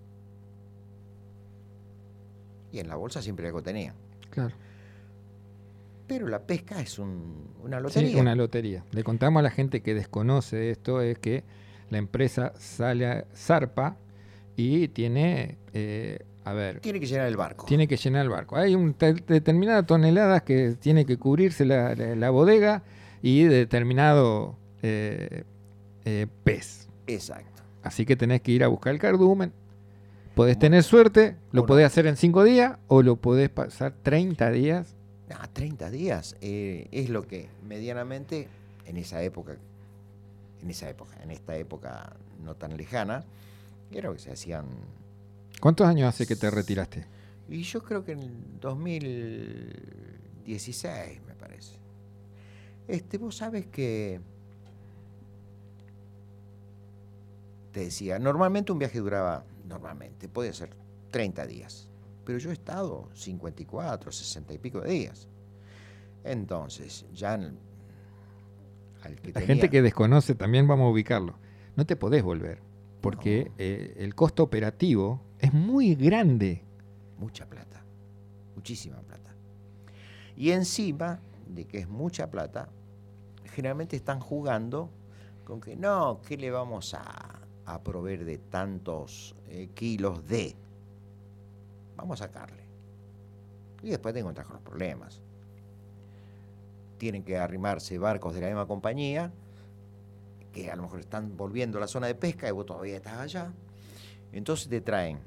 Y en la bolsa siempre algo tenían. Claro. Pero la pesca es un, una lotería. Sí, una lotería. Le contamos a la gente que desconoce esto, es que la empresa sale a, zarpa y tiene, eh, a ver... Tiene que llenar el barco. Tiene que llenar el barco. Hay un te, determinadas toneladas que tiene que cubrirse la, la, la bodega y determinado eh, eh, pez. Exacto. Así que tenés que ir a buscar el cardumen. Podés bueno, tener suerte, lo bueno, podés hacer en cinco días o lo podés pasar treinta días. Ah, treinta días eh, es lo que medianamente en esa época, en esa época, en esta época no tan lejana, era lo que se hacían. ¿Cuántos años hace que te retiraste? Y yo creo que en el dos mil dieciséis, me parece. Este, vos sabes que te decía, normalmente un viaje duraba, normalmente, podía ser treinta días. Pero yo he estado cincuenta y cuatro, sesenta y pico de días. Entonces, ya en, al que La tenía, gente que desconoce también vamos a ubicarlo. No te podés volver, porque no. eh, el costo operativo es muy grande. Mucha plata, muchísima plata. Y encima de que es mucha plata, generalmente están jugando con que no, ¿qué le vamos a, a proveer de tantos eh, kilos de? Vamos a sacarle. Y después te encontrás con los problemas. Tienen que arrimarse barcos de la misma compañía, que a lo mejor están volviendo a la zona de pesca y vos todavía estás allá. Entonces te traen,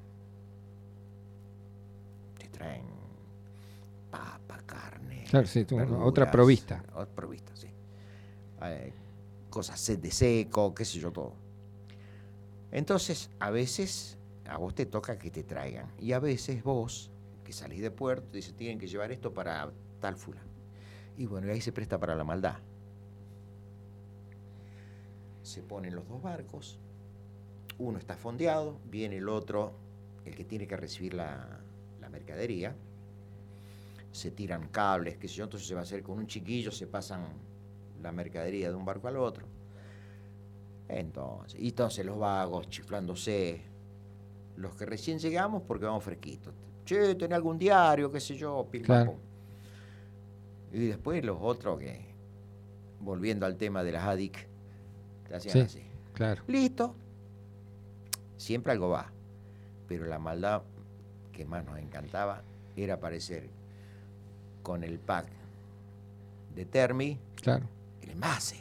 te traen papa, carne, claro, sí, verduras, otra provista. Otra provista, sí. Eh, cosas de seco, qué sé yo, todo. Entonces, a veces a vos te toca que te traigan. Y a veces vos, que salís de puerto, dices, tienen que llevar esto para tal fulano. Y bueno, y ahí se presta para la maldad. Se ponen los dos barcos, uno está fondeado, viene el otro, el que tiene que recibir la, la mercadería, se tiran cables, qué sé yo, entonces se va a hacer con un chiquillo, se pasan la mercadería de un barco al otro. Entonces, y entonces los vagos chiflándose, los que recién llegamos porque vamos fresquitos. Che, ¿tenés algún diario, qué sé yo? Pim, pam, Claro. pum. Y después los otros que, volviendo al tema de las A D I C, te hacían Sí, así. claro. Listo. Siempre algo va. Pero la maldad que más nos encantaba era aparecer con el pack de Termi, Claro. el envase,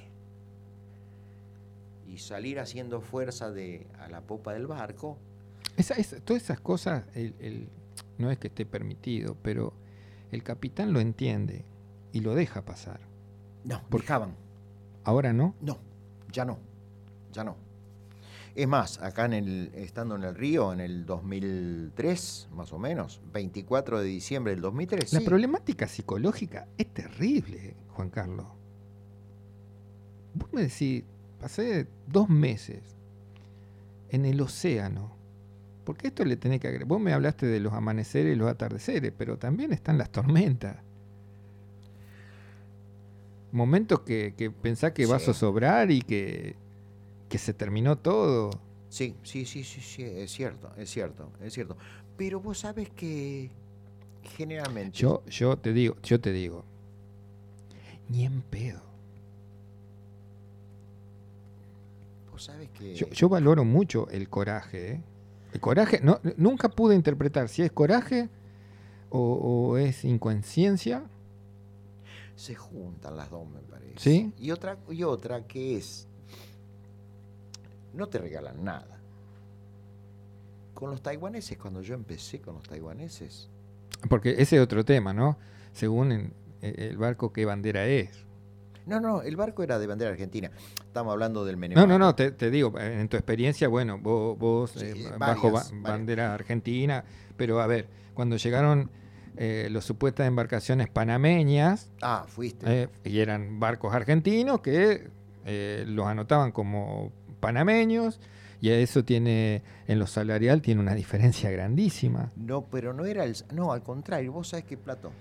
y salir haciendo fuerza de, a la popa del barco. Esa, esa- todas esas cosas, el, el- no es que esté permitido, pero el capitán lo entiende y lo deja pasar. No, ¿Por- dejaban. Ahora no. No, ya no, ya no. Es más, acá en el, estando en el río, en el dos mil tres, más o menos, veinticuatro de diciembre del dos mil tres, La sí. problemática psicológica es terrible, Juan Carlos. Vos me decís, pasé dos meses en el océano. Porque esto le tenés que agregar. Vos me hablaste de los amaneceres y los atardeceres, pero también están las tormentas. Momentos que, que pensás que Sí. va a zozobrar y que, que se terminó todo. Sí, sí, sí, sí, sí, es cierto, es cierto, es cierto. Pero vos sabés que generalmente... Yo, yo te digo, yo te digo, ni en pedo. Vos sabés que... Yo, yo valoro mucho el coraje, ¿eh? El coraje, no, nunca pude interpretar si es coraje o, o es inconsciencia. Se juntan las dos, me parece. ¿Sí? Y otra, y otra que es... No te regalan nada. Con los taiwaneses, cuando yo empecé con los taiwaneses... Porque ese es otro tema, ¿no? Según en- eh, el barco, qué bandera es. No, no, el barco era de bandera argentina. Estamos hablando del No, Menemato. no, no, te, te digo, en tu experiencia, bueno, vos, vos Sí, eh, varias, bajo ba- varias. bandera argentina, pero a ver, cuando llegaron eh, las supuestas embarcaciones panameñas, Ah, fuiste. eh, y eran barcos argentinos que eh, los anotaban como panameños, y eso tiene, en lo salarial, tiene una diferencia grandísima. No, pero no era el... No, al contrario, vos sabés que, Platón,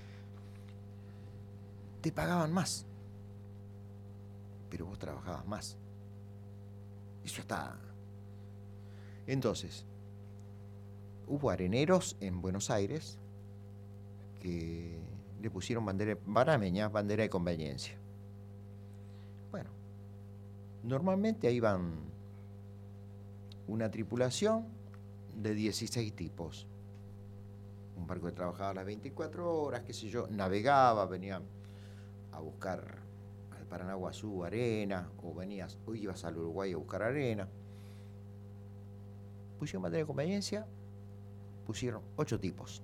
te pagaban más. Pero vos trabajabas más. Eso está... Entonces, hubo areneros en Buenos Aires que le pusieron bandera panameña, bandera de conveniencia. Bueno, normalmente ahí van una tripulación de dieciséis tipos. Un barco que trabajaba las veinticuatro horas, qué sé yo, navegaba, venía a buscar al Paranaguazú arena, o venías, o ibas al Uruguay a buscar arena. Pusieron bandera de conveniencia, pusieron ocho tipos.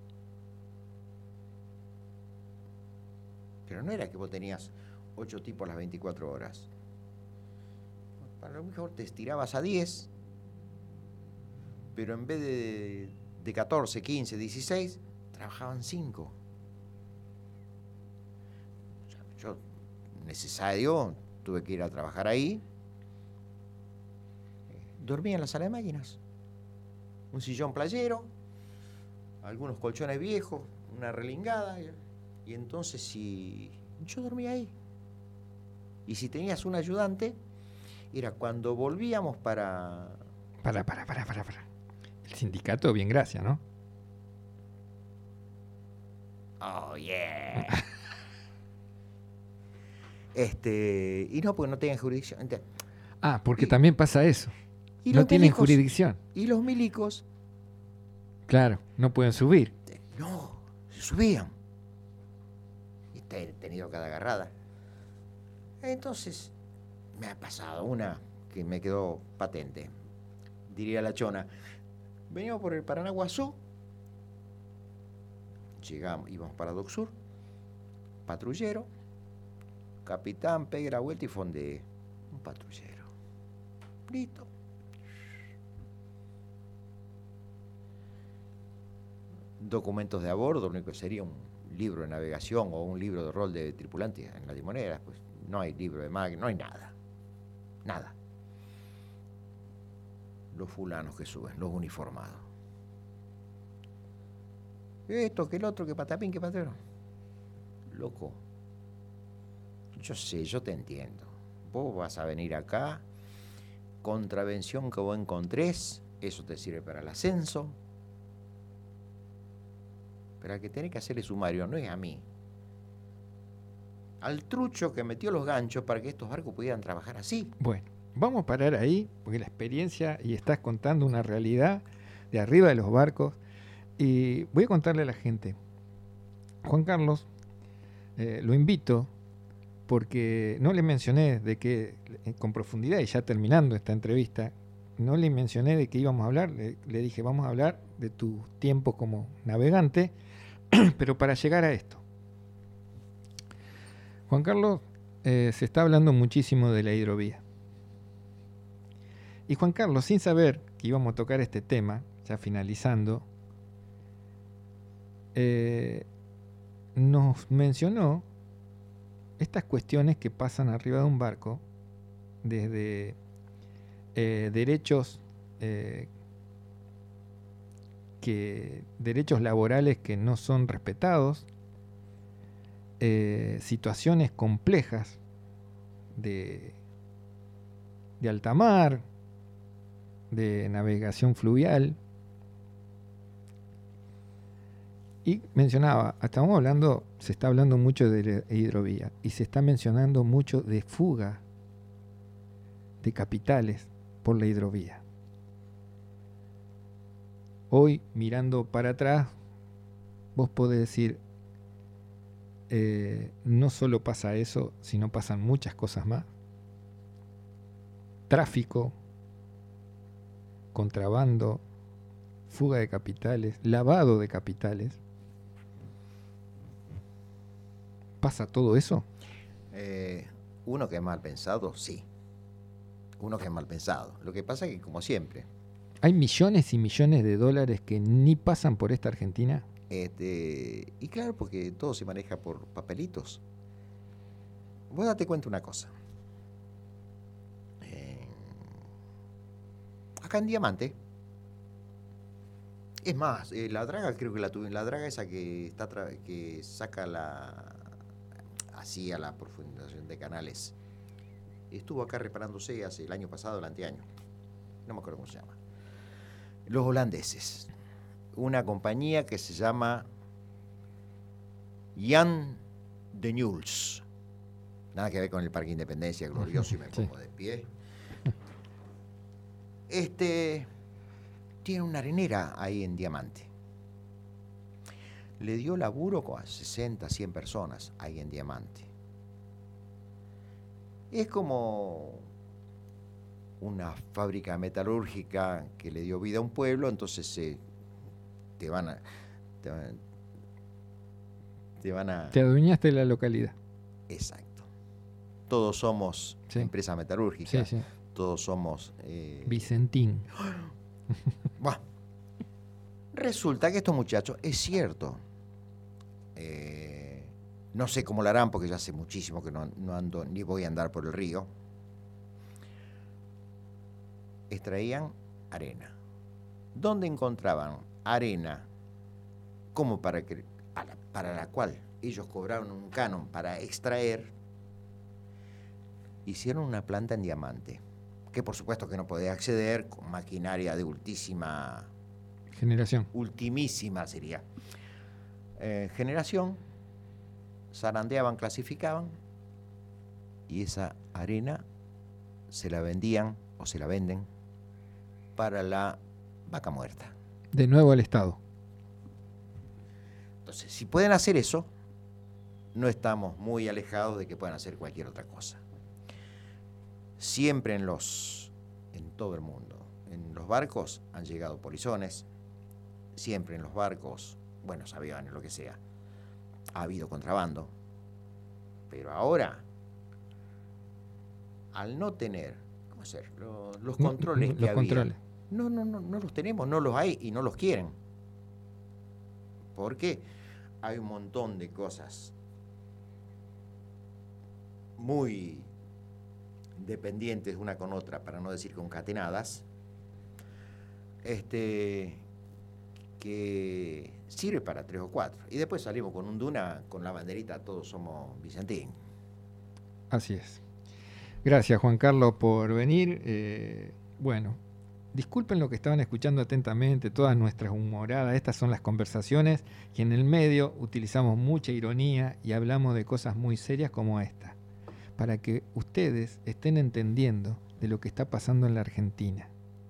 Pero no era que vos tenías ocho tipos las veinticuatro horas. Para lo mejor te estirabas a diez, pero en vez de, de catorce, quince, dieciséis, trabajaban cinco. O sea, yo, necesario, tuve que ir a trabajar ahí. Dormía en la sala de máquinas. Un sillón playero, algunos colchones viejos, una relingada. Y, y entonces si yo dormía ahí. Y si tenías un ayudante, era cuando volvíamos para... Para, para, para, para, para. El sindicato, bien, gracias, ¿no? Oh, yeah. Este, y no, porque no tenían jurisdicción. Ent- Ah, porque Y- también pasa eso. Y No los tienen milicos- jurisdicción. Y los milicos, Claro, no pueden subir. eh, no, se subían. Y te he tenido cada agarrada. Entonces, me ha pasado una que me quedó patente. Diría la chona. Veníamos por el Paranaguazú. Llegamos, íbamos para Dock Sur. Patrullero. Capitán, pegue la vuelta y fonde. Un patrullero. Listo. documentos de a bordo, lo único que sería un libro de navegación o un libro de rol de tripulante en las timoneras, pues no hay libro de mag, no hay nada, nada. Los fulanos que suben, los uniformados. Esto, que el otro, que patapín, que patrón. Loco, yo sé, yo te entiendo. Vos vas a venir acá, contravención que vos encontrés, eso te sirve para el ascenso. Pero al que tiene que hacer el sumario no es a mí. Al trucho que metió los ganchos para que estos barcos pudieran trabajar así. Bueno, vamos a parar ahí, porque la experiencia, y estás contando una realidad de arriba de los barcos, y voy a contarle a la gente. Juan Carlos, eh, lo invito, porque no le mencioné de que, eh, con profundidad, y ya terminando esta entrevista, no le mencioné de qué íbamos a hablar, le, le dije, vamos a hablar de tu tiempo como navegante, pero para llegar a esto. Juan Carlos, eh, se está hablando muchísimo de la hidrovía. Y Juan Carlos, sin saber que íbamos a tocar este tema, ya finalizando, eh, nos mencionó estas cuestiones que pasan arriba de un barco, desde eh, derechos eh, que derechos laborales que no son respetados, eh, situaciones complejas de, de alta mar, de navegación fluvial. Y mencionaba, estamos hablando, se está hablando mucho de la hidrovía y se está mencionando mucho de fuga de capitales por la hidrovía. Hoy, mirando para atrás, vos podés decir, eh, no solo pasa eso, sino pasan muchas cosas más. Tráfico, contrabando, fuga de capitales, lavado de capitales. ¿Pasa todo eso? Eh, uno que es mal pensado, sí. Uno que es mal pensado. Lo que pasa es que, como siempre... ¿Hay millones y millones de dólares que ni pasan por esta Argentina? Este, y claro, porque todo se maneja por papelitos. Vos date cuenta una cosa. Eh, acá en Diamante... Es más, eh, la draga creo que la tuve. La draga esa que, está que saca la... así a la profundización de canales. Estuvo acá reparándose hace el año pasado, el anteaño. No me acuerdo cómo se llama. Los holandeses. Una compañía que se llama Jan de Nuls. Nada que ver con el Parque Independencia, glorioso, y me pongo sí. de pie. Este tiene una arenera ahí en Diamante. Le dio laburo a sesenta, cien personas ahí en Diamante. Es como una fábrica metalúrgica que le dio vida a un pueblo, entonces se, te van a... Te van, te van a... Te adueñaste de la localidad. Exacto. Todos somos sí. empresa metalúrgica, sí, sí. todos somos... Eh... Vicentín. Bueno, resulta que estos muchachos, es cierto, eh, no sé cómo lo harán porque ya hace muchísimo que no, no ando ni voy a andar por el río, extraían arena. ¿Dónde encontraban arena como para, que, para, para la cual ellos cobraron un canon para extraer? Hicieron una planta en Diamante, que por supuesto que no podía acceder con maquinaria de ultísima generación. Ultimísima sería. Eh, generación, zarandeaban, clasificaban, y esa arena se la vendían o se la venden para la vaca muerta. De nuevo al Estado. Entonces, si pueden hacer eso, no estamos muy alejados de que puedan hacer cualquier otra cosa. Siempre en los, en todo el mundo, en los barcos han llegado polizones, siempre en los barcos, buenos aviones, lo que sea, ha habido contrabando, pero ahora, al no tener, ¿cómo hacer? Los, los controles los que controles. había, no, no, no, no los tenemos, no los hay y no los quieren. porque hay un montón de cosas muy dependientes una con otra, para no decir concatenadas, este, que sirve para tres o cuatro. Y después salimos con un Duna, con la banderita, todos somos Vicentín. Así es. Gracias, Juan Carlos, por venir. Eh, bueno, disculpen lo que estaban escuchando atentamente, todas nuestras humoradas. Estas son las conversaciones que en el medio utilizamos mucha ironía y hablamos de cosas muy serias como esta, para que ustedes estén entendiendo de lo que está pasando en la Argentina.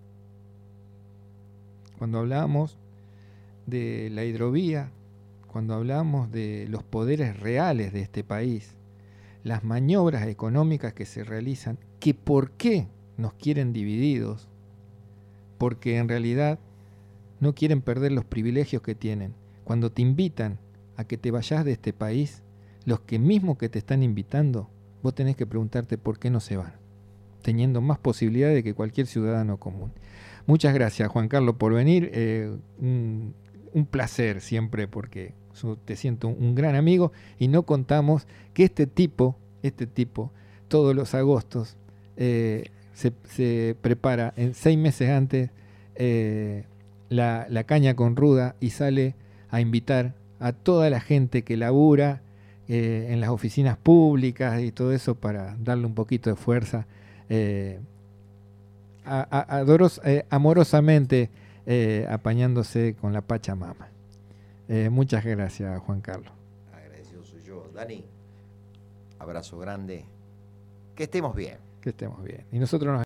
Cuando hablamos de la hidrovía, cuando hablamos de los poderes reales de este país, las maniobras económicas que se realizan, que por qué nos quieren divididos, porque en realidad no quieren perder los privilegios que tienen. Cuando te invitan a que te vayas de este país, los que mismos que te están invitando, vos tenés que preguntarte por qué no se van, teniendo más posibilidades que cualquier ciudadano común. Muchas gracias, Juan Carlos, por venir. Eh, un, un placer siempre, porque te siento un gran amigo, y no contamos que este tipo, este tipo, todos los agostos, eh, se, se prepara en seis meses antes eh, la, la caña con ruda y sale a invitar a toda la gente que labura eh, en las oficinas públicas y todo eso, para darle un poquito de fuerza, eh, a, a, adoros, eh, amorosamente eh, apañándose con la Pachamama. Eh, muchas gracias, Juan Carlos. Agradecido soy yo. Dani, abrazo grande. Que estemos bien. Que estemos bien. Y nosotros nos